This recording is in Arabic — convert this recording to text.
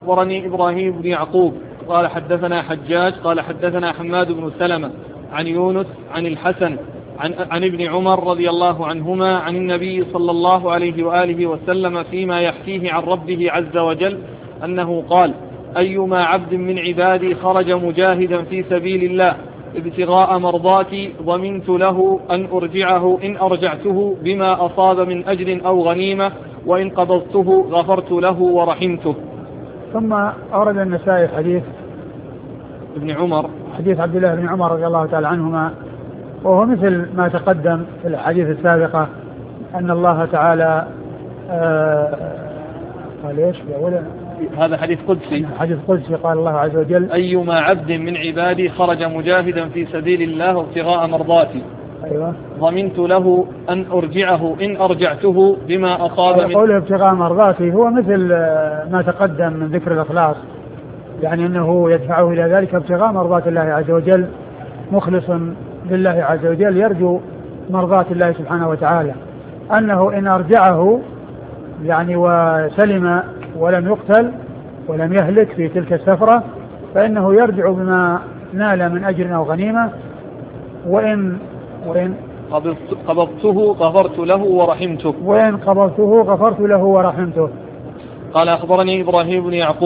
أخبرني إبراهيم بن يعقوب قال حدثنا حجاج قال حدثنا حماد بن سلمة عن يونس عن الحسن عن ابن عمر رضي الله عنهما عن النبي صلى الله عليه وآله وسلم فيما يحكيه عن ربه عز وجل أنه قال: أيما عبد من عبادي خرج مجاهدا في سبيل الله ابتغاء مرضاتي ضمنت له أن أرجعه إن أرجعته بما أصاب من أجر أو غنيمة، وإن قبضته غفرت له ورحمته. ثم أورد النسائي حديث ابن عمر، حديث عبد الله بن عمر رضي الله تعالى عنهما، وهو مثل ما تقدم في الحديث السابقة أن الله تعالى قال إيش هذا حديث قدسي، قال الله عز وجل: أيما عبد من عبادي خرج مجاهدا في سبيل الله ابتغاء مرضاتي ضمنت له أن أرجعه إن أرجعته بما أصاب من. قوله ابتغاء مرضاتي هو مثل ما تقدم من ذكر الإخلاص، يعني أنه يدفعه إلى ذلك ابتغاء مرضات الله عز وجل، مخلص لله عز وجل، يرجو مرضات الله سبحانه وتعالى، أنه إن أرجعه يعني وسلم ولم يقتل ولم يهلك في تلك السفرة فإنه يرجع بما نال من أجر أو غنيمة، وإن قبضته غفرت له ورحمته. وإن قبضته غفرت له ورحمته. قال أخبرني إبراهيم بن يعقوب